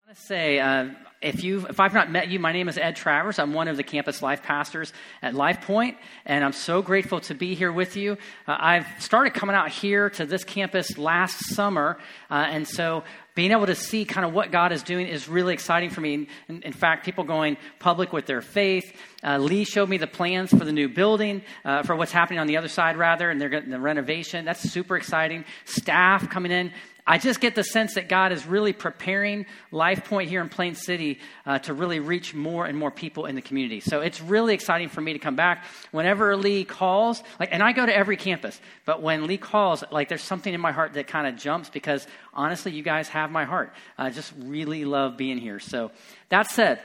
Say, if I've not met you, my name is Ed Travers. I'm one of the campus life pastors at Life Point, and I'm so grateful to be here with you. I've started coming out here to this campus last summer, and so being able to see kind of what God is doing is really exciting for me. In fact, people going public with their faith. Lee showed me the plans for the new building, for what's happening on the other side, rather, and they're getting the renovation. That's super exciting. Staff coming in. I just get the sense that God is really preparing Life Point here in Plain City to really reach more and more people in the community. So it's really exciting for me to come back. Whenever Lee calls, and I go to every campus, but when Lee calls, there's something in my heart that kind of jumps because honestly, you guys have my heart. I just really love being here. So that said,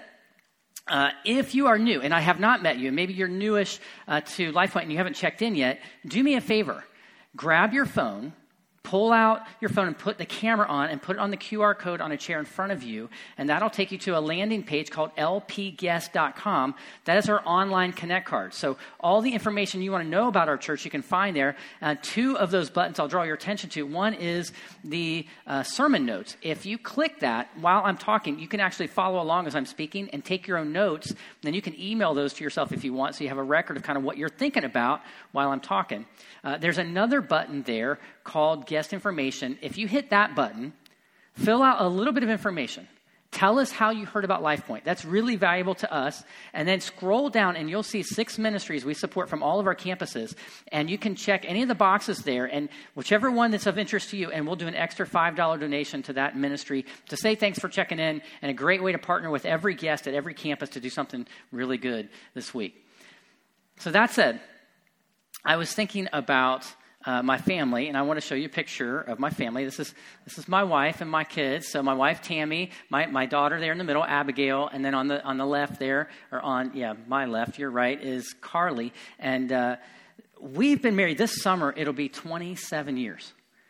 if you are new and I have not met you, and maybe you're newish to Life Point and you haven't checked in yet, do me a favor. Grab your phone. Pull out your phone and put the camera on and put it on the QR code on a chair in front of you, and that'll take you to a landing page called lpguest.com. That is our online connect card. So all the information you want to know about our church, you can find there. Two of those buttons I'll draw your attention to. One is the sermon notes. If you click that while I'm talking, you can actually follow along as I'm speaking and take your own notes. Then you can email those to yourself if you want, so you have a record of kind of what you're thinking about while I'm talking. There's another button there called Guest Information. If you hit that button, fill out a little bit of information. Tell us how you heard about Life Point. That's really valuable to us. And then scroll down and you'll see 6 ministries we support from all of our campuses. And you can check any of the boxes there and whichever one that's of interest to you, and we'll do an extra $5 donation to that ministry to say thanks for checking in, and a great way to partner with every guest at every campus to do something really good this week. So that said, I was thinking about my family, and I want to show you a picture of my family. This is my wife and my kids. So my wife Tammy, my daughter there in the middle, Abigail, and then on the left there, my left, you're right, is Carly. And we've been married this summer. It'll be 27 years.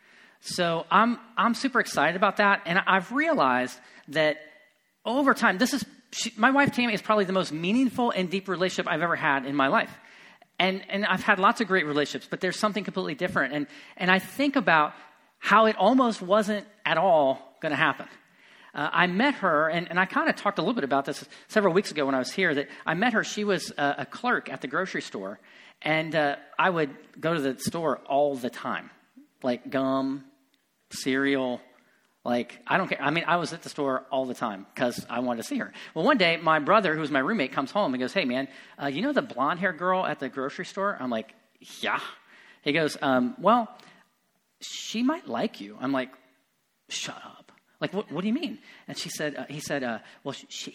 So I'm super excited about that, and I've realized that over time, my wife Tammy is probably the most meaningful and deep relationship I've ever had in my life. And I've had lots of great relationships, but there's something completely different. And I think about how it almost wasn't at all going to happen. I met her, and I kind of talked a little bit about this several weeks ago when I was here, that I met her. She was a clerk at the grocery store, and I would go to the store all the time, like gum, cereal, I don't care. I mean, I was at the store all the time because I wanted to see her. Well, one day, my brother, who's my roommate, comes home and goes, "Hey, man, you know the blonde-haired girl at the grocery store?" I'm like, "Yeah." He goes, "Well, she might like you." I'm like, "Shut up." What do you mean? And he said, "Well,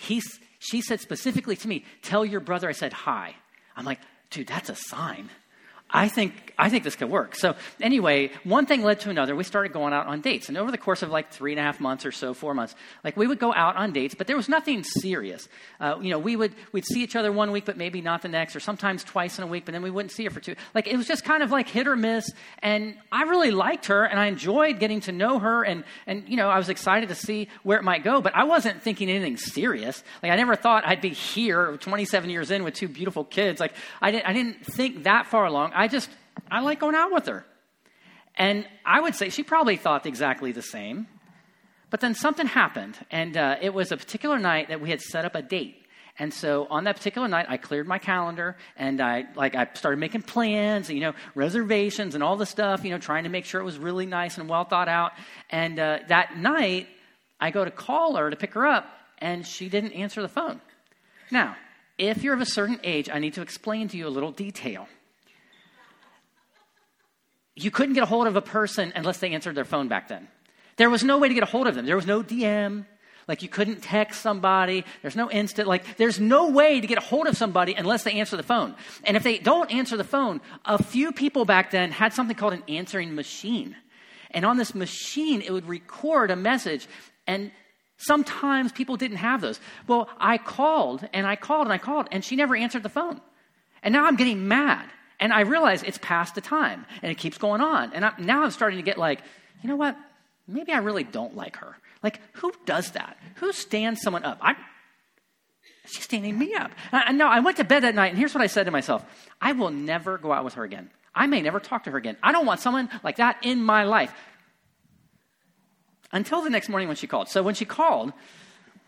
she said specifically to me, 'Tell your brother I said hi.'" I'm like, "Dude, that's a sign. I think this could work." So anyway, one thing led to another. We started going out on dates. And over the course of 3.5 months or so, 4 months, we would go out on dates, but there was nothing serious. We'd see each other one week, but maybe not the next, or sometimes twice in a week, but then we wouldn't see her for 2. It was just kind of hit or miss. And I really liked her, and I enjoyed getting to know her. And I was excited to see where it might go, but I wasn't thinking anything serious. I never thought I'd be here 27 years in with 2 beautiful kids. I didn't think that far along. I like going out with her. And I would say she probably thought exactly the same. But then something happened. And it was a particular night that we had set up a date. And so on that particular night, I cleared my calendar. And I started making plans, reservations and all the stuff, trying to make sure it was really nice and well thought out. And that night, I go to call her to pick her up. And she didn't answer the phone. Now, if you're of a certain age, I need to explain to you a little detail. You couldn't get a hold of a person unless they answered their phone back then. There was no way to get a hold of them. There was no DM. You couldn't text somebody. There's no instant. There's no way to get a hold of somebody unless they answer the phone. And if they don't answer the phone, a few people back then had something called an answering machine. And on this machine, it would record a message. And sometimes people didn't have those. Well, I called, and she never answered the phone. And now I'm getting mad. And I realize it's past the time, and it keeps going on. And now I'm starting to get you know what? Maybe I really don't like her. Who does that? Who stands someone up? She's standing me up. No, I went to bed that night, and here's what I said to myself. I will never go out with her again. I may never talk to her again. I don't want someone like that in my life. Until the next morning when she called. So when she called,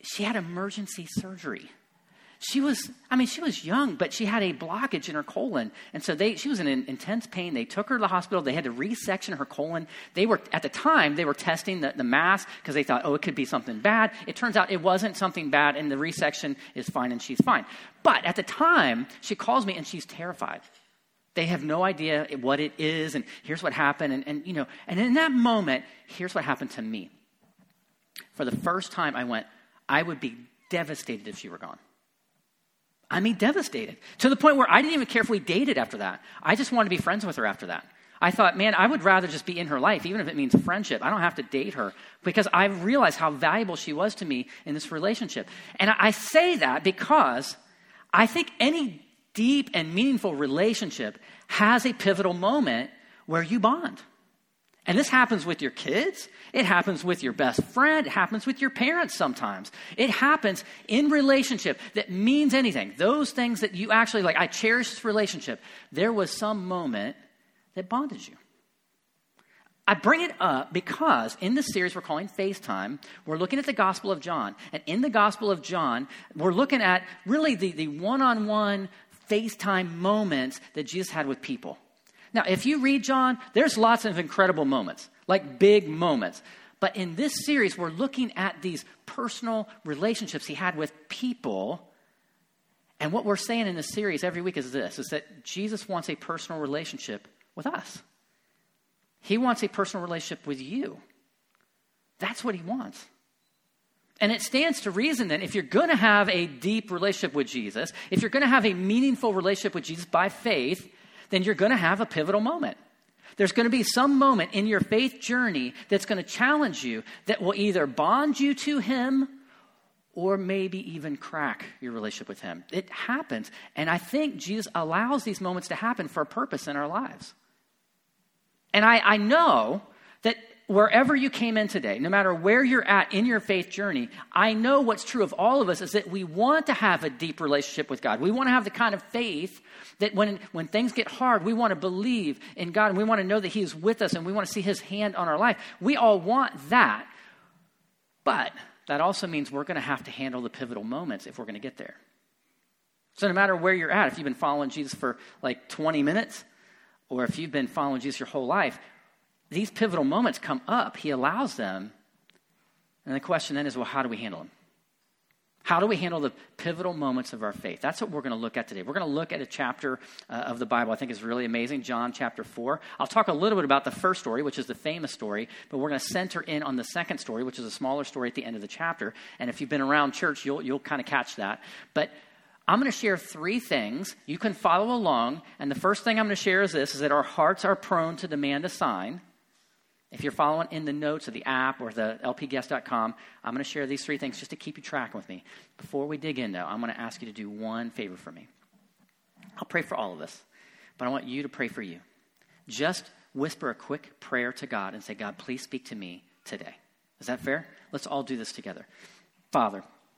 she had emergency surgery. She was young, but she had a blockage in her colon. And so she was in intense pain. They took her to the hospital. They had to resection her colon. At the time, they were testing the mass because they thought, oh, it could be something bad. It turns out it wasn't something bad, and the resection is fine, and she's fine. But at the time, she calls me, and she's terrified. They have no idea what it is, and here's what happened. And in that moment, here's what happened to me. For the first time, I would be devastated if she were gone. I mean, devastated. To the point where I didn't even care if we dated after that. I just wanted to be friends with her after that. I thought, man, I would rather just be in her life, even if it means friendship. I don't have to date her, because I realized how valuable she was to me in this relationship. And I say that because I think any deep and meaningful relationship has a pivotal moment where you bond. And this happens with your kids. It happens with your best friend. It happens with your parents sometimes. It happens in relationship that means anything. Those things that you actually like, I cherish this relationship. There was some moment that bonded you. I bring it up because in this series we're calling FaceTime, we're looking at the Gospel of John. And in the Gospel of John, we're looking at really the one-on-one FaceTime moments that Jesus had with people. Now, if you read John, there's lots of incredible moments, like big moments. But in this series, we're looking at these personal relationships he had with people. And what we're saying in this series every week is that Jesus wants a personal relationship with us. He wants a personal relationship with you. That's what he wants. And it stands to reason that if you're going to have a deep relationship with Jesus, if you're going to have a meaningful relationship with Jesus by faith, then you're going to have a pivotal moment. There's going to be some moment in your faith journey that's going to challenge you, that will either bond you to him or maybe even crack your relationship with him. It happens. And I think Jesus allows these moments to happen for a purpose in our lives. And I know that wherever you came in today, no matter where you're at in your faith journey, I know what's true of all of us is that we want to have a deep relationship with God. We want to have the kind of faith that when things get hard, we want to believe in God, and we want to know that he is with us, and we want to see his hand on our life. We all want that. But that also means we're going to have to handle the pivotal moments if we're going to get there. So no matter where you're at, if you've been following Jesus for like 20 minutes, or if you've been following Jesus your whole life, these pivotal moments come up. He allows them. And the question then is, well, how do we handle them? How do we handle the pivotal moments of our faith? That's what we're going to look at today. We're going to look at a chapter of the Bible I think is really amazing, John chapter 4. I'll talk a little bit about the first story, which is the famous story, but we're going to center in on the second story, which is a smaller story at the end of the chapter. And if you've been around church, you'll kind of catch that. But I'm going to share 3 things. You can follow along. And the first thing I'm going to share is this, is that our hearts are prone to demand a sign. If you're following in the notes of the app or the lpguest.com, I'm going to share these 3 things just to keep you tracking with me. Before we dig in, though, I'm going to ask you to do one favor for me. I'll pray for all of us, but I want you to pray for you. Just whisper a quick prayer to God and say, God, please speak to me today. Is that fair? Let's all do this together. Father,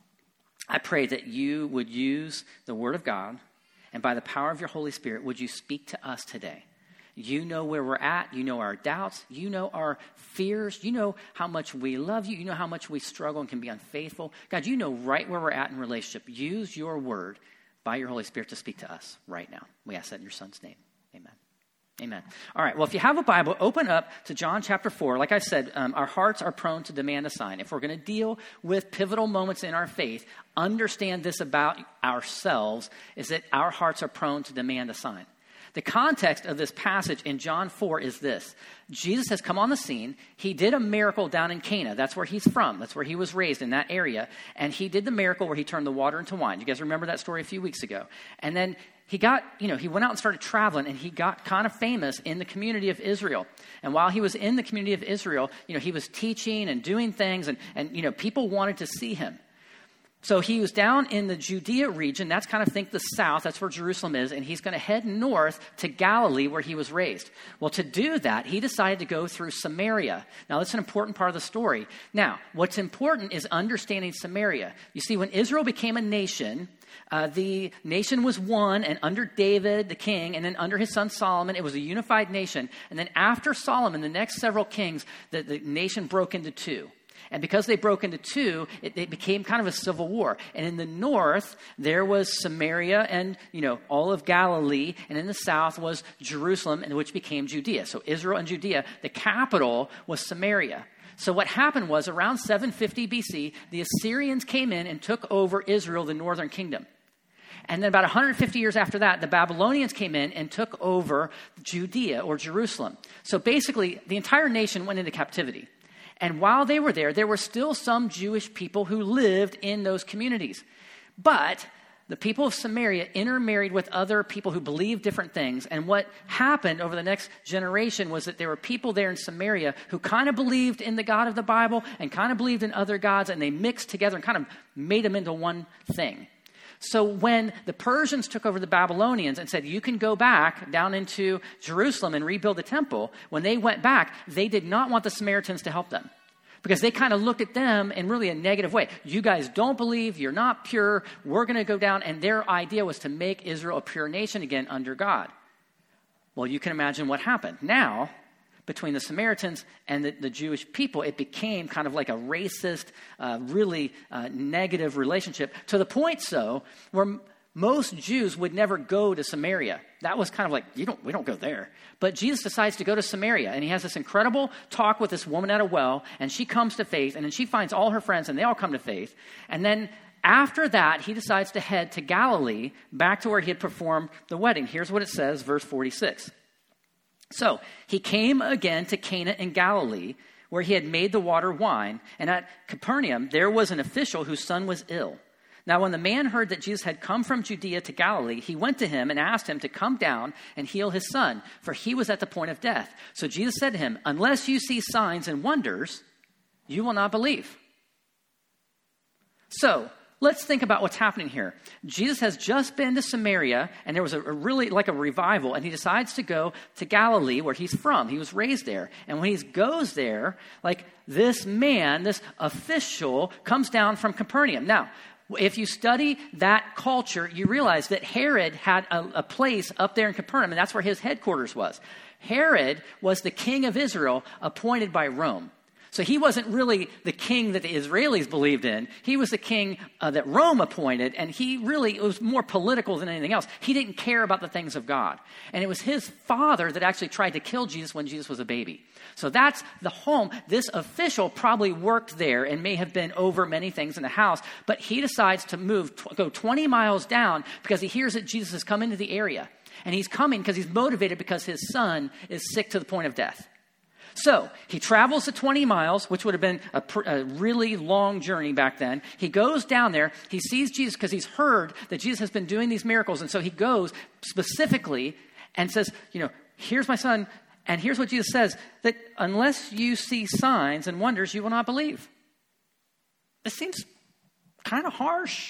I pray that you would use the Word of God, and by the power of your Holy Spirit, would you speak to us today? You know where we're at. You know our doubts. You know our fears. You know how much we love you. You know how much we struggle and can be unfaithful. God, you know right where we're at in relationship. Use your word by your Holy Spirit to speak to us right now. We ask that in your Son's name. Amen. Amen. All right. Well, if you have a Bible, open up to John chapter 4. Like I said, our hearts are prone to demand a sign. If we're going to deal with pivotal moments in our faith, understand this about ourselves, is that our hearts are prone to demand a sign. The context of this passage in John 4 is this. Jesus has come on the scene. He did a miracle down in Cana. That's where he's from. That's where he was raised, in that area. And he did the miracle where he turned the water into wine. You guys remember that story a few weeks ago? And then he went out and started traveling, and he got kind of famous in the community of Israel. And while he was in the community of Israel, he was teaching and doing things, and people wanted to see him. So he was down in the Judea region. That's kind of, think the south. That's where Jerusalem is. And he's going to head north to Galilee, where he was raised. Well, to do that, he decided to go through Samaria. Now, that's an important part of the story. Now, what's important is understanding Samaria. You see, when Israel became a nation, the nation was one, and under David, the king, and then under his son Solomon, it was a unified nation. And then after Solomon, the next several kings, the nation broke into 2. And because they broke into two, it became kind of a civil war. And in the north, there was Samaria and, all of Galilee. And in the south was Jerusalem, and which became Judea. So Israel and Judea, the capital was Samaria. So what happened was around 750 BC, the Assyrians came in and took over Israel, the northern kingdom. And then about 150 years after that, the Babylonians came in and took over Judea or Jerusalem. So basically, the entire nation went into captivity. And while they were there were still some Jewish people who lived in those communities. But the people of Samaria intermarried with other people who believed different things. And what happened over the next generation was that there were people there in Samaria who kind of believed in the God of the Bible and kind of believed in other gods, and they mixed together and kind of made them into one thing. So when the Persians took over the Babylonians and said, you can go back down into Jerusalem and rebuild the temple, when they went back, they did not want the Samaritans to help them because they kind of looked at them in really a negative way. You guys don't believe, you're not pure, we're going to go down. And their idea was to make Israel a pure nation again under God. Well, you can imagine what happened. Now, between the Samaritans and the Jewish people, it became kind of like a racist, really negative relationship, to the point so where most Jews would never go to Samaria. That was kind of like, we don't go there. But Jesus decides to go to Samaria, and he has this incredible talk with this woman at a well, and she comes to faith, and then she finds all her friends, and they all come to faith. And then after that, he decides to head to Galilee, back to where he had performed the wedding. Here's what it says, verse 46. So he came again to Cana in Galilee, where he had made the water wine. And at Capernaum, there was an official whose son was ill. Now, when the man heard that Jesus had come from Judea to Galilee, he went to him and asked him to come down and heal his son, for he was at the point of death. So Jesus said to him, unless you see signs and wonders, you will not believe. So let's think about what's happening here. Jesus has just been to Samaria, and there was a really like a revival, and he decides to go to Galilee, where he's from. He was raised there. And when he goes there, like this man, this official, comes down from Capernaum. Now, if you study that culture, you realize that Herod had a place up there in Capernaum, and that's where his headquarters was. Herod was the king of Israel appointed by Rome. So he wasn't really the king that the Israelis believed in. He was the king that Rome appointed, and it was more political than anything else. He didn't care about the things of God. And it was his father that actually tried to kill Jesus when Jesus was a baby. So that's the home. This official probably worked there and may have been over many things in the house, but he decides to go 20 miles down because he hears that Jesus has come into the area. And he's coming because he's motivated because his son is sick to the point of death. So he travels the 20 miles, which would have been a really long journey back then. He goes down there. He sees Jesus because he's heard that Jesus has been doing these miracles. And so he goes specifically and says, here's my son. And here's what Jesus says, that unless you see signs and wonders, you will not believe. This seems kind of harsh,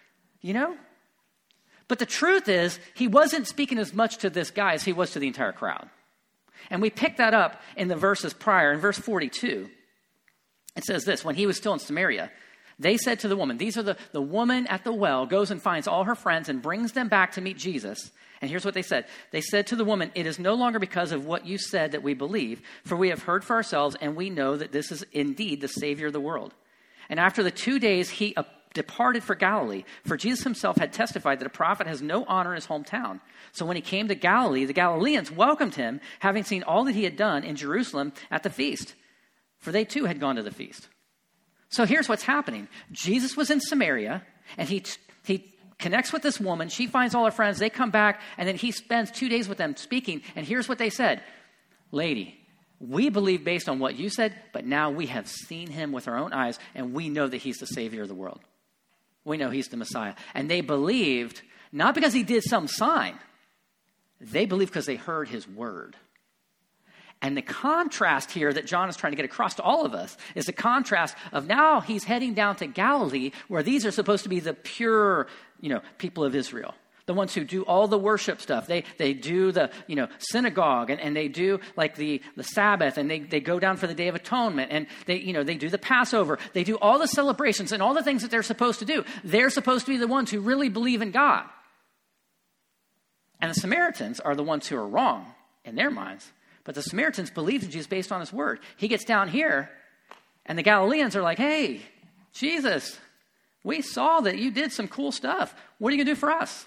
But the truth is, he wasn't speaking as much to this guy as he was to the entire crowd. And we pick that up in the verses prior. In verse 42, it says this, when he was still in Samaria, they said to the woman, these are the woman at the well goes and finds all her friends and brings them back to meet Jesus. And here's what they said. They said to the woman, it is no longer because of what you said that we believe, for we have heard for ourselves and we know that this is indeed the Savior of the world. And after the 2 days, he departed for Galilee, for Jesus himself had testified that a prophet has no honor in his hometown. So when he came to Galilee, the Galileans welcomed him, having seen all that he had done in Jerusalem at the feast, for they too had gone to the feast. So here's what's happening. Jesus was in Samaria, and he connects with this woman. She finds all her friends. They come back, and then he spends 2 days with them speaking. And here's what they said. Lady, we believe based on what you said, but now we have seen him with our own eyes, and we know that he's the Savior of the world. We know he's the Messiah. And they believed, not because he did some sign. They believed because they heard his word. And the contrast here that John is trying to get across to all of us is the contrast of now he's heading down to Galilee, where these are supposed to be the pure, people of Israel. The ones who do all the worship stuff. They do the, synagogue and they do like the Sabbath, and they go down for the Day of Atonement, and they do the Passover. They do all the celebrations and all the things that they're supposed to do. They're supposed to be the ones who really believe in God. And the Samaritans are the ones who are wrong in their minds. But the Samaritans believed in Jesus based on his word. He gets down here, And the Galileans are like, hey, Jesus, we saw that you did some cool stuff. What are you going to do for us?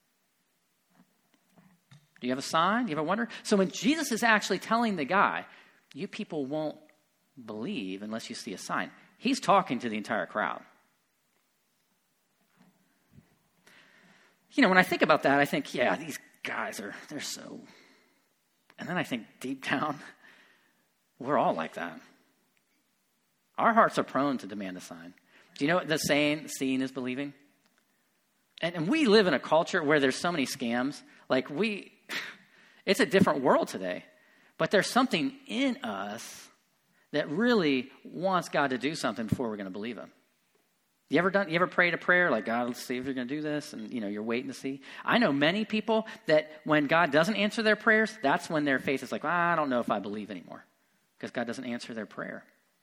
Do you have a sign? Do you have a wonder? So when Jesus is actually telling the guy, you people won't believe unless you see a sign, he's talking to the entire crowd. You know, when I think about that, I think, yeah, these guys they're so... And then I think deep down, we're all like that. Our hearts are prone to demand a sign. Do you know what the saying, seeing is believing? And we live in a culture where there's so many scams. Like it's a different world today. But there's something in us that really wants God to do something before we're going to believe him. You ever prayed a prayer like, God, let's see if you're going to do this, and you're waiting to see? I know many people that when God doesn't answer their prayers, that's when their faith is like, well, I don't know if I believe anymore, because God doesn't answer their prayer.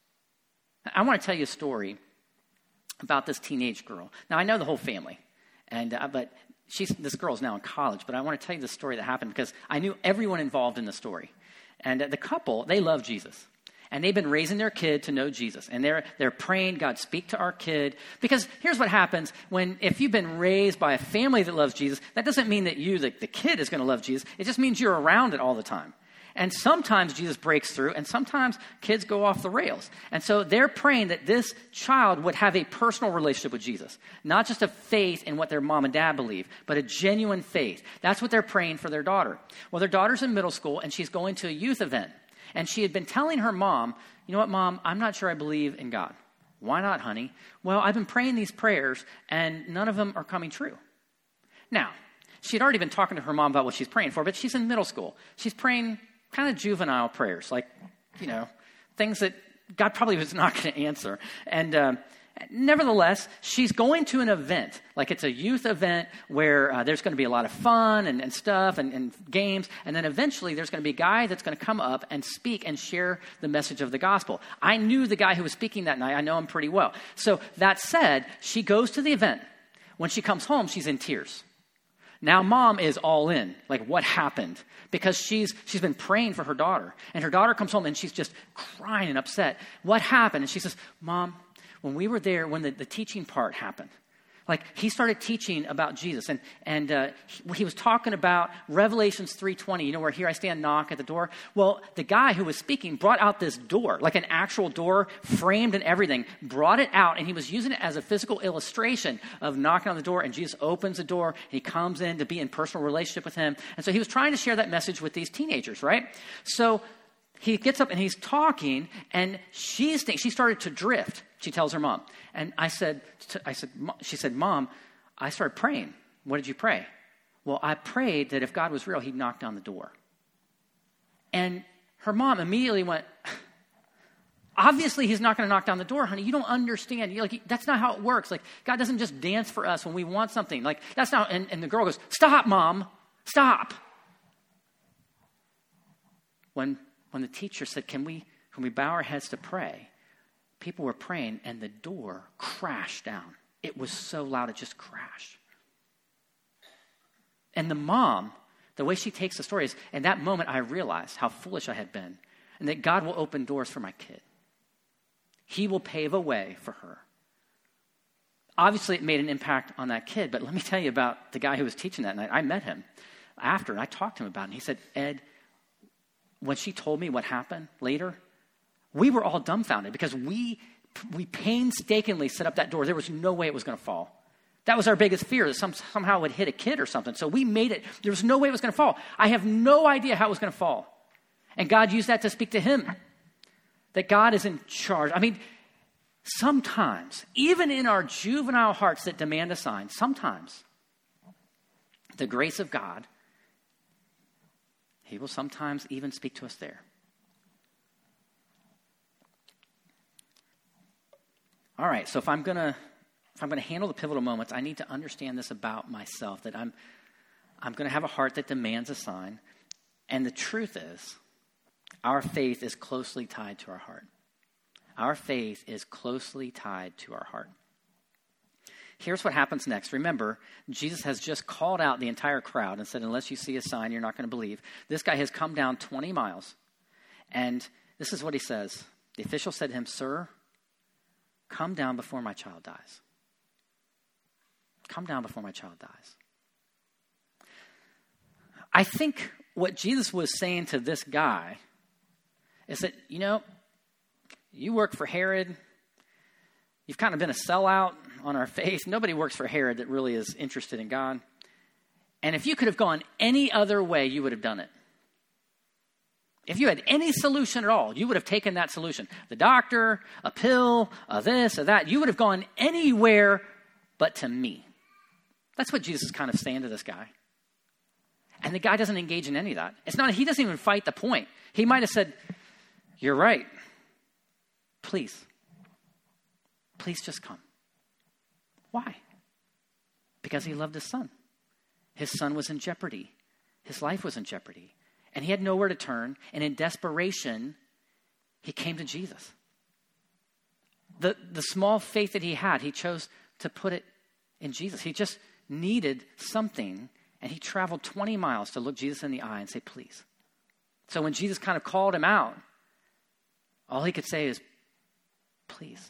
I want to tell you a story about this teenage girl. Now, I know the whole family, but this girl's now in college, but I want to tell you the story that happened because I knew everyone involved in the story. And the couple, they love Jesus. And they've been raising their kid to know Jesus. And they're praying, God, speak to our kid. Because here's what happens if you've been raised by a family that loves Jesus, that doesn't mean that you, the kid, is going to love Jesus. It just means you're around it all the time. And sometimes Jesus breaks through, and sometimes kids go off the rails. And so they're praying that this child would have a personal relationship with Jesus. Not just a faith in what their mom and dad believe, but a genuine faith. That's what they're praying for their daughter. Well, their daughter's in middle school, and she's going to a youth event. And she had been telling her mom, you know what, Mom, I'm not sure I believe in God. Why not, honey? Well, I've been praying these prayers, and none of them are coming true. Now, she had already been talking to her mom about what she's praying for, but she's in middle school. She's praying kind of juvenile prayers, like, things that God probably was not going to answer. And nevertheless, she's going to an event, like it's a youth event where there's going to be a lot of fun and stuff and games. And then eventually there's going to be a guy that's going to come up and speak and share the message of the gospel. I knew the guy who was speaking that night. I know him pretty well. So that said, she goes to the event. When she comes home, she's in tears. Now mom is all in. Like, what happened? Because she's been praying for her daughter. And her daughter comes home and she's just crying and upset. What happened? And she says, Mom, when we were there, when the teaching part happened, like he started teaching about Jesus. And he was talking about Revelations 3:20, where here I stand, knock at the door. Well, the guy who was speaking brought out this door, like an actual door, framed and everything, brought it out, and he was using it as a physical illustration of knocking on the door, and Jesus opens the door, and he comes in to be in personal relationship with him. And so he was trying to share that message with these teenagers, right? So he gets up and he's talking, and she started to drift. She tells her mom. And she said, Mom, I started praying. What did you pray? Well, I prayed that if God was real, he'd knock down the door. And her mom immediately went, obviously he's not going to knock down the door, honey. You don't understand. That's not how it works. Like, God doesn't just dance for us when we want something. Like, that's not, and the girl goes, stop, Mom, stop. When the teacher said, can we bow our heads to pray? People were praying, and the door crashed down. It was so loud, it just crashed. And the mom, the way she takes the story is, in that moment, I realized how foolish I had been, and that God will open doors for my kid. He will pave a way for her. Obviously, it made an impact on that kid, but let me tell you about the guy who was teaching that night. I met him after, and I talked to him about it, and he said, Ed, when she told me what happened later, we were all dumbfounded because we painstakingly set up that door. There was no way it was going to fall. That was our biggest fear, that somehow it would hit a kid or something. So we made it. There was no way it was going to fall. I have no idea how it was going to fall. And God used that to speak to him, that God is in charge. I mean, sometimes, even in our juvenile hearts that demand a sign, sometimes the grace of God, he will sometimes even speak to us there. All right, so if I'm going to handle the pivotal moments, I need to understand this about myself, that I'm going to have a heart that demands a sign. And the truth is, our faith is closely tied to our heart. Our faith is closely tied to our heart. Here's what happens next. Remember, Jesus has just called out the entire crowd and said, unless you see a sign, you're not going to believe. This guy has come down 20 miles. And this is what he says. The official said to him, Sir, come down before my child dies. Come down before my child dies. I think what Jesus was saying to this guy is that, you work for Herod. You've kind of been a sellout on our faith. Nobody works for Herod that really is interested in God. And if you could have gone any other way, you would have done it. If you had any solution at all, you would have taken that solution. The doctor, a pill, this or that. You would have gone anywhere but to me. That's what Jesus is kind of saying to this guy. And the guy doesn't engage in any of that. He doesn't even fight the point. He might have said, you're right. Please just come. Why? Because he loved his son. His son was in jeopardy. His life was in jeopardy. And he had nowhere to turn. And in desperation, he came to Jesus. The small faith that he had, he chose to put it in Jesus. He just needed something. And he traveled 20 miles to look Jesus in the eye and say, please. So when Jesus kind of called him out, all he could say is, please.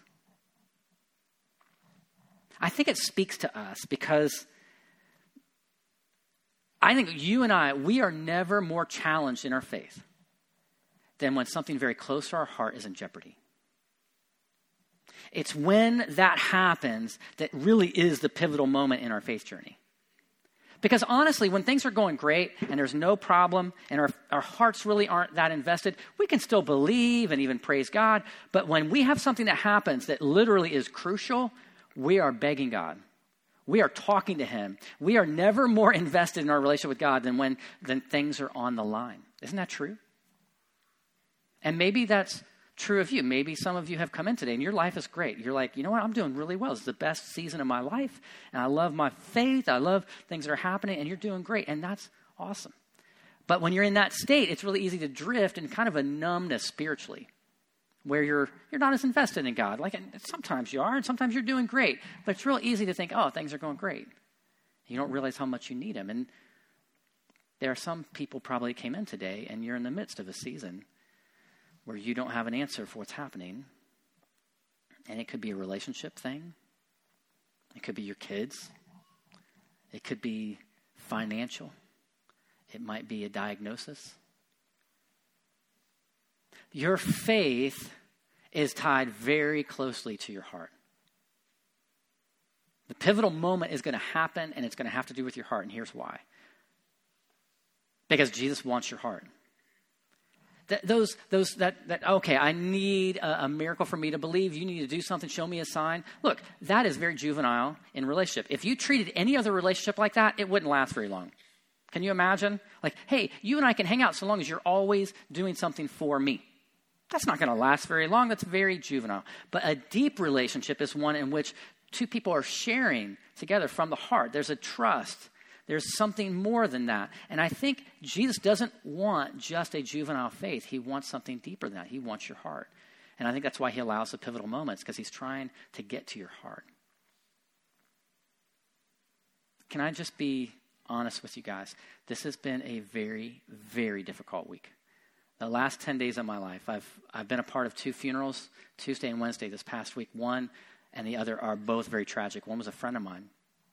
I think it speaks to us because I think you and I, we are never more challenged in our faith than when something very close to our heart is in jeopardy. It's when that happens that really is the pivotal moment in our faith journey. Because honestly, when things are going great and there's no problem and our hearts really aren't that invested, we can still believe and even praise God. But when we have something that happens that literally is crucial, we are begging God. We are talking to him. We are never more invested in our relationship with God than when things are on the line. Isn't that true? And maybe that's true of you. Maybe some of you have come in today and your life is great. You're like, you know what? I'm doing really well. It's the best season of my life. And I love my faith. I love things that are happening and you're doing great. And that's awesome. But when you're in that state, it's really easy to drift in kind of a numbness spiritually where you're not as invested in God. Like sometimes you are and sometimes you're doing great. But it's real easy to think, oh, things are going great. You don't realize how much you need him. And there are some people probably came in today and you're in the midst of a season where you don't have an answer for what's happening. And it could be a relationship thing. It could be your kids. It could be financial. It might be a diagnosis. Your faith is tied very closely to your heart. The pivotal moment is going to happen, and it's going to have to do with your heart, and here's why. Because Jesus wants your heart. Okay, I need a miracle for me to believe. You need to do something, show me a sign. Look, that is very juvenile in relationship. If you treated any other relationship like that, it wouldn't last very long. Can you imagine? Like, hey, you and I can hang out so long as you're always doing something for me. That's not going to last very long. That's very juvenile. But a deep relationship is one in which two people are sharing together from the heart. There's a trust. There's something more than that. And I think Jesus doesn't want just a juvenile faith. He wants something deeper than that. He wants your heart. And I think that's why he allows the pivotal moments, because he's trying to get to your heart. Can I just be honest with you guys? This has been a very, very difficult week. The last 10 days of my life, I've been a part of two funerals, Tuesday and Wednesday this past week. One and the other are both very tragic. One was a friend of mine.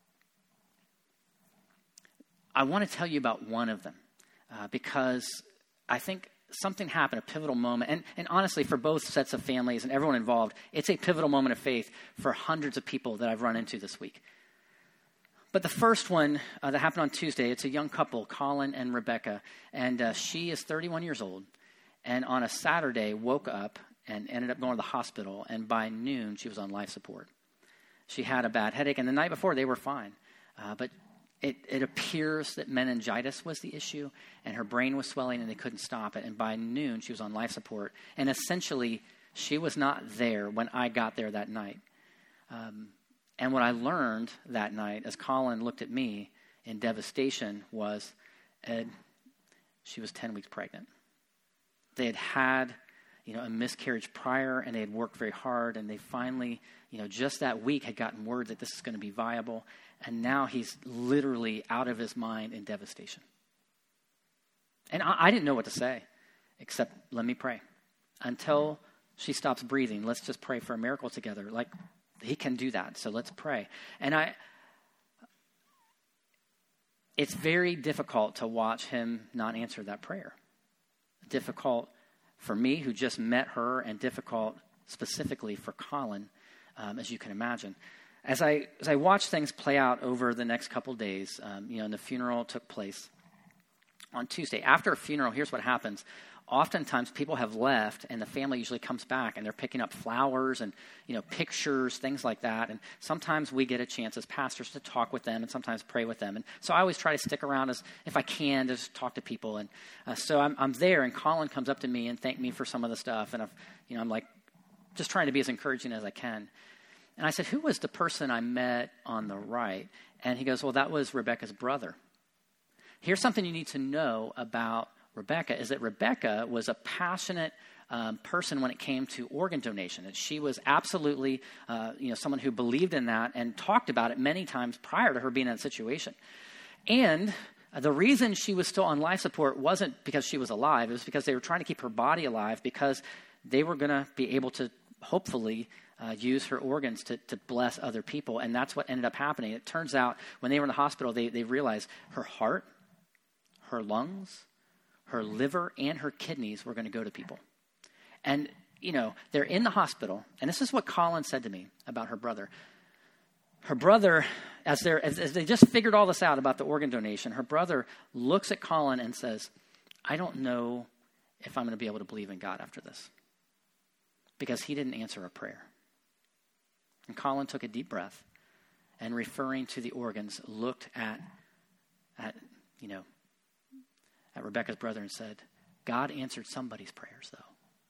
I want to tell you about one of them because I think something happened, a pivotal moment. And honestly, for both sets of families and everyone involved, it's a pivotal moment of faith for hundreds of people that I've run into this week. But the first one that happened on Tuesday, it's a young couple, Colin and Rebecca. And she is 31 years old. And on a Saturday, woke up and ended up going to the hospital. And by noon, she was on life support. She had a bad headache. And the night before, they were fine. But it appears that meningitis was the issue, and her brain was swelling, and they couldn't stop it. And by noon, she was on life support. And essentially, she was not there when I got there that night. And what I learned that night, as Colin looked at me in devastation, was, Ed, she was 10 weeks pregnant. They had a miscarriage prior, and they had worked very hard, and they finally, just that week had gotten word that this is going to be viable. And now he's literally out of his mind in devastation. And I didn't know what to say, except let me pray. Until she stops breathing. Let's just pray for a miracle together. Like, he can do that, so let's pray. And it's very difficult to watch him not answer that prayer. Difficult for me, who just met her, and difficult specifically for Colin, as you can imagine. As I watched things play out over the next couple days, and the funeral took place on Tuesday. After a funeral, here's what happens. Oftentimes people have left and the family usually comes back and they're picking up flowers and, pictures, things like that. And sometimes we get a chance as pastors to talk with them and sometimes pray with them. And so I always try to stick around if I can to just talk to people. And so I'm there, and Colin comes up to me and thanked me for some of the stuff. And I'm like just trying to be as encouraging as I can. And I said, who was the person I met on the right? And he goes, well, that was Rebecca's brother. Here's something you need to know about Rebecca, is that Rebecca was a passionate person when it came to organ donation. And she was absolutely, someone who believed in that and talked about it many times prior to her being in that situation. And the reason she was still on life support wasn't because she was alive. It was because they were trying to keep her body alive, because they were going to be able to hopefully use her organs to bless other people. And that's what ended up happening. It turns out when they were in the hospital, they realized her heart, her lungs, her liver, and her kidneys were going to go to people. And, they're in the hospital. And this is what Colin said to me about her brother. Her brother, as they just figured all this out about the organ donation, her brother looks at Colin and says, I don't know if I'm going to be able to believe in God after this, because he didn't answer a prayer. And Colin took a deep breath and, referring to the organs, looked at Rebecca's brother and said, God answered somebody's prayers, though.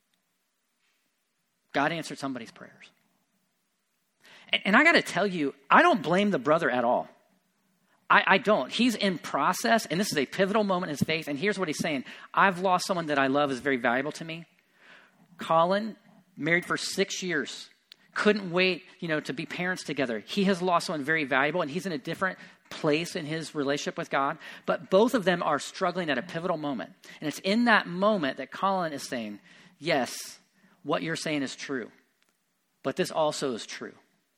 God answered somebody's prayers. And I got to tell you, I don't blame the brother at all. I don't. He's in process, and this is a pivotal moment in his faith. And here's what he's saying. I've lost someone that I love, is very valuable to me. Colin, married for 6 years, couldn't wait, to be parents together. He has lost someone very valuable, and he's in a different place in his relationship with God. But both of them are struggling at a pivotal moment. And it's in that moment that Colin is saying, yes, what you're saying is true, but this also is true.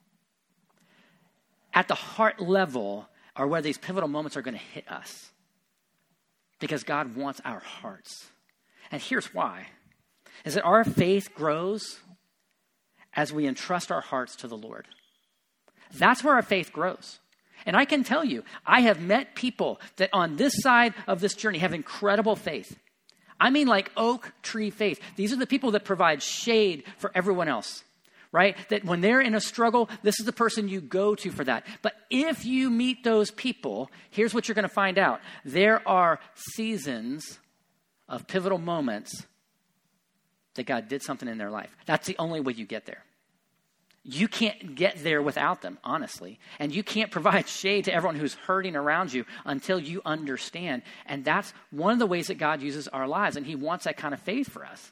At the heart level are where these pivotal moments are going to hit us, because God wants our hearts. And here's why, is that our faith grows as we entrust our hearts to the Lord. That's where our faith grows. And I can tell you, I have met people that on this side of this journey have incredible faith. I mean, like oak tree faith. These are the people that provide shade for everyone else, right? That when they're in a struggle, this is the person you go to for that. But if you meet those people, here's what you're going to find out. There are seasons of pivotal moments that God did something in their life. That's the only way you get there. You can't get there without them, honestly. And you can't provide shade to everyone who's hurting around you until you understand. And that's one of the ways that God uses our lives. And he wants that kind of faith for us.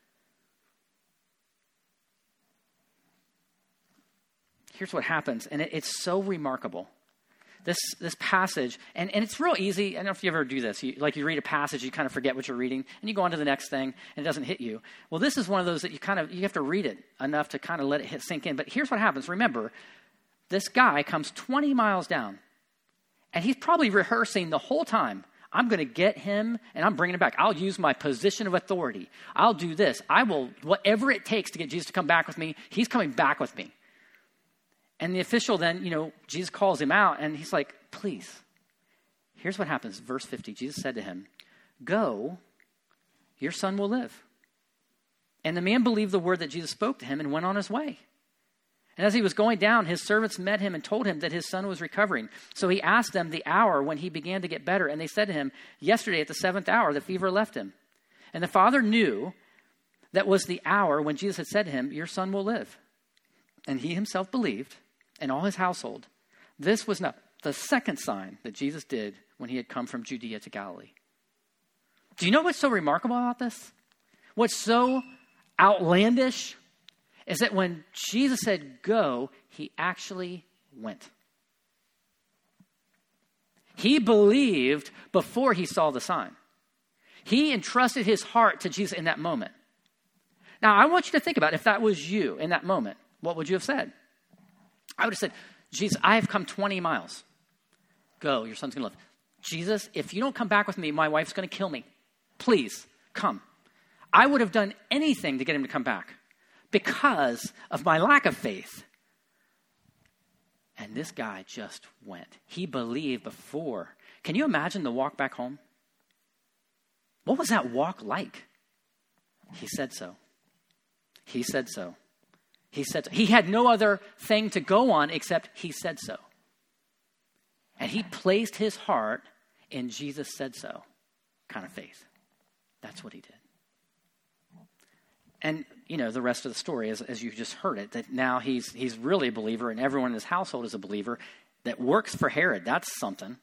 Here's what happens. And it's so remarkable. This passage, and it's real easy. I don't know if you ever do this. You read a passage, you kind of forget what you're reading, and you go on to the next thing, and it doesn't hit you. Well, this is one of those that you have to read it enough to kind of let it sink in. But here's what happens. Remember, this guy comes 20 miles down, and he's probably rehearsing the whole time. I'm going to get him, and I'm bringing him back. I'll use my position of authority. I'll do this. I will, whatever it takes to get Jesus to come back with me, he's coming back with me. And the official then, Jesus calls him out, and he's like, please. Here's what happens. Verse 50, Jesus said to him, go, your son will live. And the man believed the word that Jesus spoke to him and went on his way. And as he was going down, his servants met him and told him that his son was recovering. So he asked them the hour when he began to get better. And they said to him, yesterday at the 7th hour, the fever left him. And the father knew that was the hour when Jesus had said to him, your son will live. And he himself believed, and all his household. This was not the second sign that Jesus did when he had come from Judea to Galilee. Do you know what's so remarkable about this? What's so outlandish is that when Jesus said go, he actually went. He believed before he saw the sign. He entrusted his heart to Jesus in that moment. Now, I want you to think about if that was you in that moment, what would you have said? I would have said, Jesus, I have come 20 miles. Go, your son's going to live. Jesus, if you don't come back with me, my wife's going to kill me. Please, come. I would have done anything to get him to come back because of my lack of faith. And this guy just went. He believed before. Can you imagine the walk back home? What was that walk like? He said so. He said so. He said so. He had no other thing to go on except he said so. And he placed his heart in Jesus said so kind of faith. That's what he did. And, you know, the rest of the story, as you just heard it, that now he's really a believer and everyone in his household is a believer that works for Herod. That's something.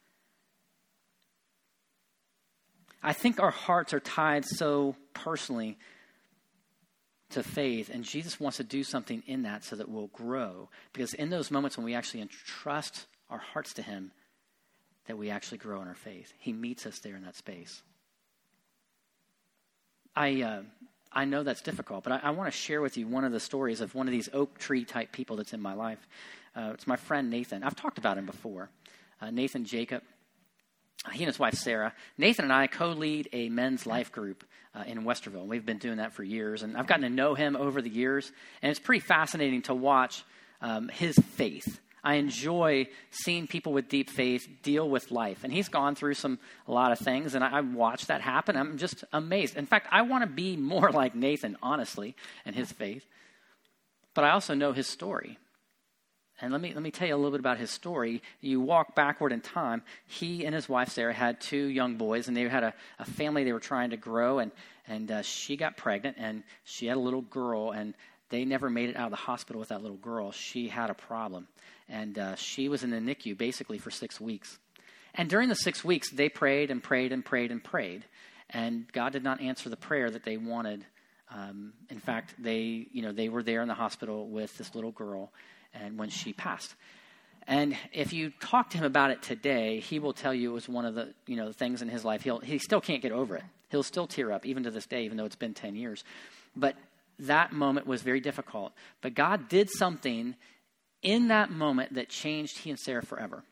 I think our hearts are tied so personally to faith, and Jesus wants to do something in that so that we'll grow. Because in those moments when we actually entrust our hearts to him, that we actually grow in our faith. He meets us there in that space. I know that's difficult, but I want to share with you one of the stories of one of these oak tree type people that's in my life. It's my friend Nathan. I've talked about him before. Nathan Jacob. He and his wife Sarah. Nathan and I co-lead a men's life group in Westerville. We've been doing that for years, and I've gotten to know him over the years, and it's pretty fascinating to watch his faith. I enjoy seeing people with deep faith deal with life. And he's gone through a lot of things, and I watched that happen. I'm just amazed. In fact, I want to be more like Nathan, honestly, and his faith. But I also know his story. And let me tell you a little bit about his story. You walk backward in time. He and his wife, Sarah, had 2 young boys, and they had a family they were trying to grow, and she got pregnant, and she had a little girl, and they never made it out of the hospital with that little girl. She had a problem. And she was in the NICU basically for 6 weeks. And during the 6 weeks, they prayed and prayed and prayed and prayed. And God did not answer the prayer that they wanted. In fact, they were there in the hospital with this little girl and when she passed. And if you talk to him about it today, he will tell you it was one of the things in his life. He still can't get over it. He'll still tear up even to this day, even though it's been 10 years. But that moment was very difficult. But God did something in that moment that changed he and Sarah forever.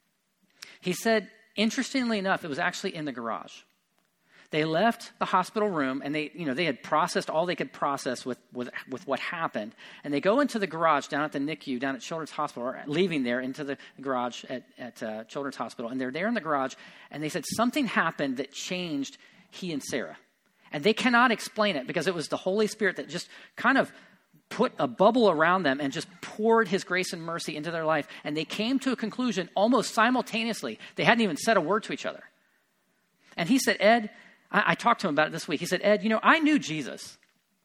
He said, interestingly enough, it was actually in the garage. They left the hospital room and they had processed all they could process with what happened. And they go into the garage down at the NICU, down at Children's Hospital, or leaving there into the garage at Children's Hospital. And they're there in the garage and they said something happened that changed he and Sarah. And they cannot explain it because it was the Holy Spirit that just kind of put a bubble around them and just poured his grace and mercy into their life. And they came to a conclusion almost simultaneously. They hadn't even said a word to each other. And he said, Ed, I talked to him about it this week. He said, Ed, I knew Jesus.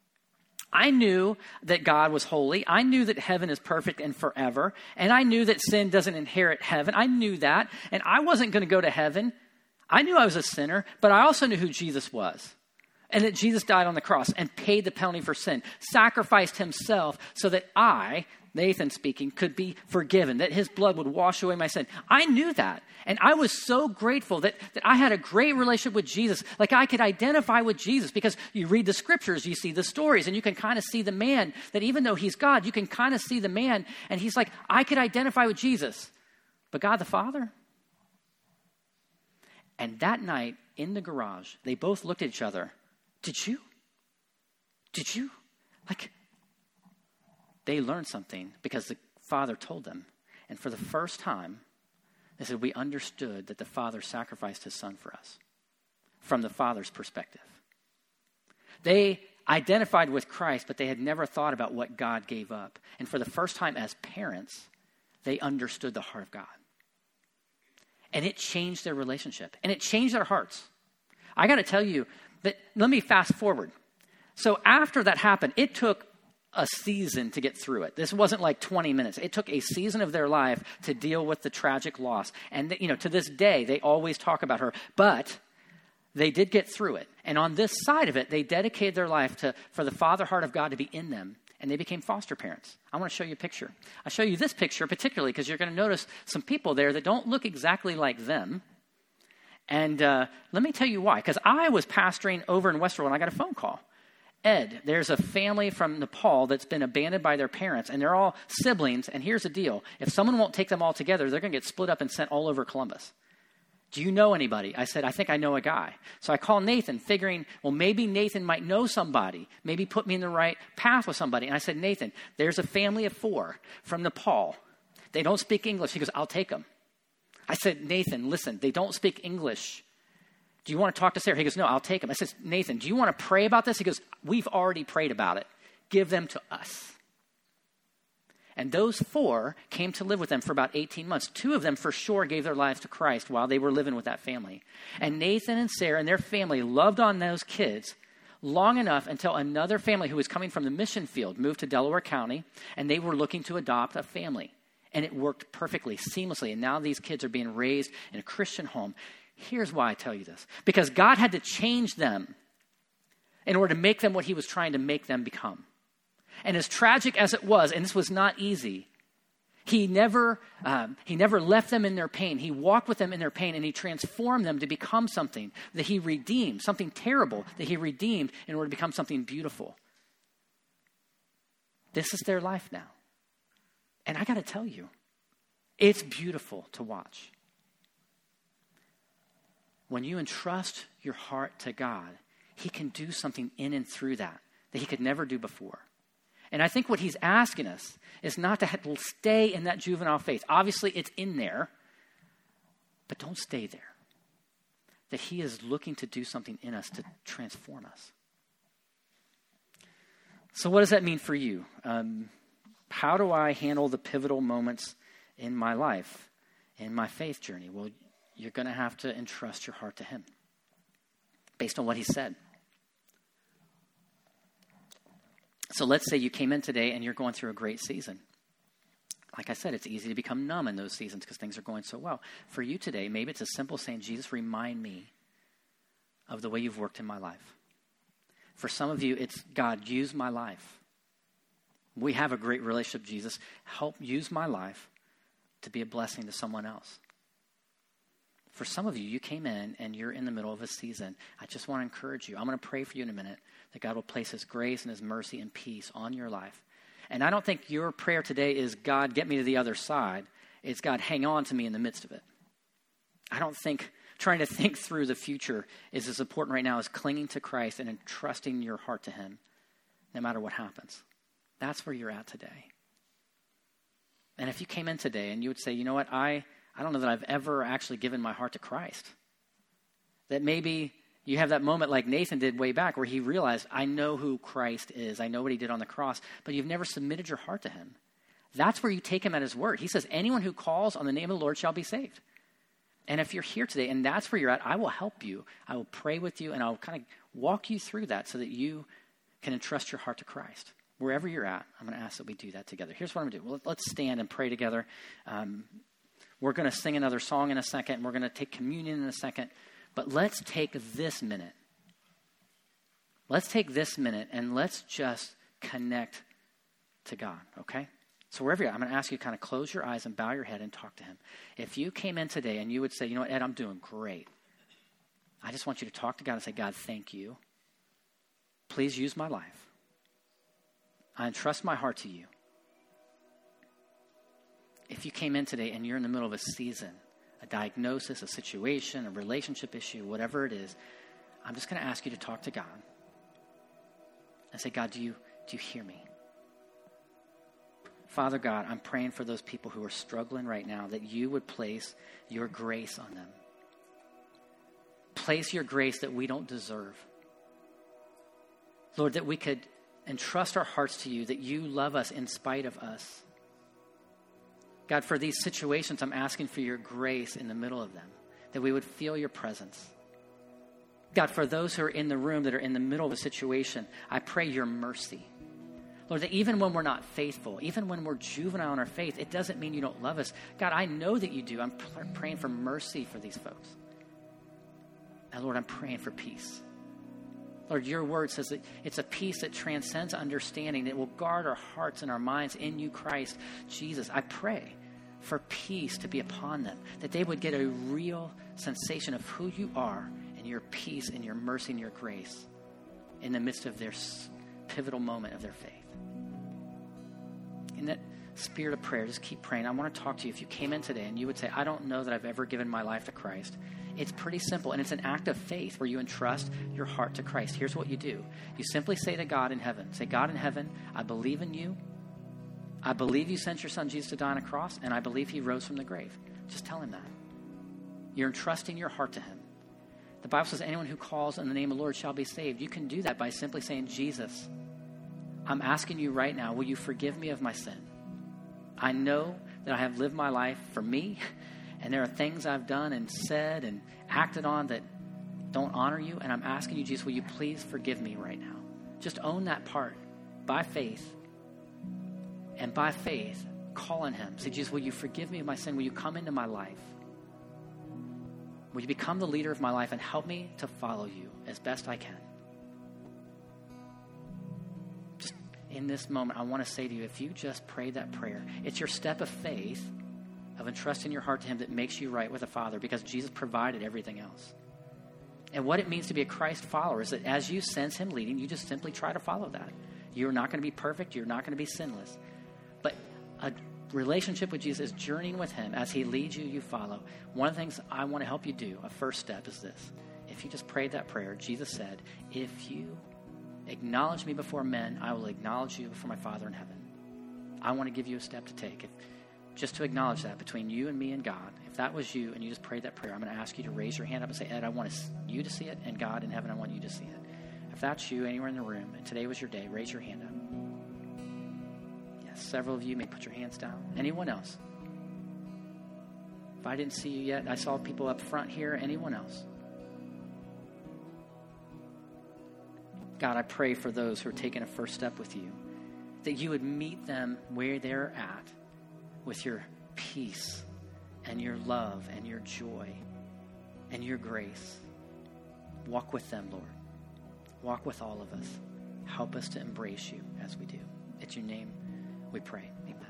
I knew that God was holy. I knew that heaven is perfect and forever. And I knew that sin doesn't inherit heaven. I knew that. And I wasn't going to go to heaven. I knew I was a sinner, but I also knew who Jesus was. And that Jesus died on the cross and paid the penalty for sin, sacrificed himself so that I, Nathan speaking, could be forgiven, that his blood would wash away my sin. I knew that. And I was so grateful that I had a great relationship with Jesus. Like I could identify with Jesus because you read the scriptures, you see the stories, and you can kind of see the man that even though he's God, you can kind of see the man. And he's like, I could identify with Jesus. But God the Father? And that night in the garage, they both looked at each other. Did you? Like, they learned something because the Father told them. And for the first time, they said, we understood that the Father sacrificed his Son for us from the Father's perspective. They identified with Christ, but they had never thought about what God gave up. And for the first time as parents, they understood the heart of God. And it changed their relationship. And it changed their hearts. I got to tell you, let me fast forward. So after that happened, it took a season to get through it. This wasn't like 20 minutes. It took a season of their life to deal with the tragic loss. And, to this day, they always talk about her. But they did get through it. And on this side of it, they dedicated their life for the Father heart of God to be in them. And they became foster parents. I want to show you a picture. I'll show you this picture particularly because you're going to notice some people there that don't look exactly like them. And let me tell you why. Because I was pastoring over in Westerville and I got a phone call. Ed, there's a family from Nepal that's been abandoned by their parents, and they're all siblings, and here's the deal. If someone won't take them all together, they're going to get split up and sent all over Columbus. Do you know anybody? I said, I think I know a guy. So I called Nathan, figuring, well, maybe Nathan might know somebody, maybe put me in the right path with somebody. And I said, Nathan, there's a family of 4 from Nepal. They don't speak English. He goes, I'll take them. I said, Nathan, listen, they don't speak English. Do you want to talk to Sarah? He goes, no, I'll take them. I said, Nathan, do you want to pray about this? He goes, we've already prayed about it. Give them to us. And those 4 came to live with them for about 18 months. 2 of them for sure gave their lives to Christ while they were living with that family. And Nathan and Sarah and their family loved on those kids long enough until another family who was coming from the mission field moved to Delaware County, and they were looking to adopt a family. And it worked perfectly, seamlessly. And now these kids are being raised in a Christian home. Here's why I tell you this. Because God had to change them in order to make them what he was trying to make them become. And as tragic as it was, and this was not easy, he never left them in their pain. He walked with them in their pain, and he transformed them to become something that he redeemed, something terrible that he redeemed in order to become something beautiful. This is their life now. And I got to tell you, it's beautiful to watch. When you entrust your heart to God, he can do something in and through that he could never do before. And I think what he's asking us is not to stay in that juvenile faith. Obviously, it's in there, but don't stay there. That he is looking to do something in us to transform us. So what does that mean for you? How do I handle the pivotal moments in my life, in my faith journey? Well, you're going to have to entrust your heart to him based on what he said. So let's say you came in today and you're going through a great season. Like I said, it's easy to become numb in those seasons because things are going so well. For you today, maybe it's as simple as saying, Jesus, remind me of the way you've worked in my life. For some of you, it's, God, use my life. We have a great relationship, Jesus. Help use my life to be a blessing to someone else. For some of you, you came in and you're in the middle of a season. I just want to encourage you. I'm going to pray for you in a minute that God will place his grace and his mercy and peace on your life. And I don't think your prayer today is, God, get me to the other side. It's, God, hang on to me in the midst of it. I don't think trying to think through the future is as important right now as clinging to Christ and entrusting your heart to him no matter what happens. That's where you're at today. And if you came in today and you would say, you know what, I don't know that I've ever actually given my heart to Christ. That maybe you have that moment like Nathan did way back where he realized, I know who Christ is. I know what he did on the cross, but you've never submitted your heart to him. That's where you take him at his word. He says, anyone who calls on the name of the Lord shall be saved. And if you're here today and that's where you're at, I will help you. I will pray with you and I'll kind of walk you through that so that you can entrust your heart to Christ. Wherever you're at, I'm going to ask that we do that together. Here's what I'm going to do. Well, let's stand and pray together. We're going to sing another song in a second. We're going to take communion in a second. But let's take this minute. Let's take this minute and let's just connect to God, okay? So wherever you're at, I'm going to ask you to kind of close your eyes and bow your head and talk to him. If you came in today and you would say, you know what, Ed, I'm doing great. I just want you to talk to God and say, God, thank you. Please use my life. I entrust my heart to you. If you came in today and you're in the middle of a season, a diagnosis, a situation, a relationship issue, whatever it is, I'm just going to ask you to talk to God and say, God, do you hear me? Father God, I'm praying for those people who are struggling right now, that you would place your grace on them. Place your grace that we don't deserve. Lord, that we could entrust our hearts to you, that you love us in spite of us. God, for these situations, I'm asking for your grace in the middle of them, that we would feel your presence. God, for those who are in the room that are in the middle of a situation, I pray your mercy. Lord, that even when we're not faithful, even when we're juvenile in our faith, it doesn't mean you don't love us. God, I know that you do. I'm praying for mercy for these folks. And Lord, I'm praying for peace. Lord, your word says that it's a peace that transcends understanding, that will guard our hearts and our minds in you, Christ Jesus. I pray for peace to be upon them, that they would get a real sensation of who you are and your peace and your mercy and your grace. in the midst of their pivotal moment of their faith. In that spirit of prayer, just keep praying. I want to talk to you. If you came in today and you would say, I don't know that I've ever given my life to Christ, it's pretty simple, and it's an act of faith where you entrust your heart to Christ. Here's what you do. You simply say to God in heaven, say, God in heaven, I believe in you. I believe you sent your son Jesus to die on a cross, and I believe he rose from the grave. Just tell him that. You're entrusting your heart to him. The Bible says anyone who calls on the name of the Lord shall be saved. You can do that by simply saying, Jesus, I'm asking you right now, will you forgive me of my sin? I know that I have lived my life for me, and there are things I've done and said and acted on that don't honor you, and I'm asking you, Jesus, will you please forgive me right now? Just own that part by faith, and by faith, call on him. Say, Jesus, will you forgive me of my sin? Will you come into my life? Will you become the leader of my life and help me to follow you as best I can? Just in this moment, I want to say to you, if you just pray that prayer, it's your step of faith, of entrusting your heart to him, that makes you right with the Father, because Jesus provided everything else. And what it means to be a Christ follower is that as you sense him leading, you just simply try to follow that. You're not going to be perfect. You're not going to be sinless. But a relationship with Jesus is journeying with him. As he leads you, you follow. One of the things I want to help you do, a first step, is this. If you just prayed that prayer, Jesus said, if you acknowledge me before men, I will acknowledge you before my Father in heaven. I want to give you a step to take. Just to acknowledge that between you and me and God. If that was you and you just prayed that prayer, I'm going to ask you to raise your hand up and say, Ed, I want you to see it, and God in heaven, I want you to see it. If that's you anywhere in the room, and today was your day, raise your hand up. Yes, several of you may put your hands down. Anyone else? If I didn't see you yet, I saw people up front here. Anyone else? God, I pray for those who are taking a first step with you, that you would meet them where they're at, with your peace and your love and your joy and your grace. Walk with them, Lord. Walk with all of us. Help us to embrace you as we do. It's your name we pray. Amen.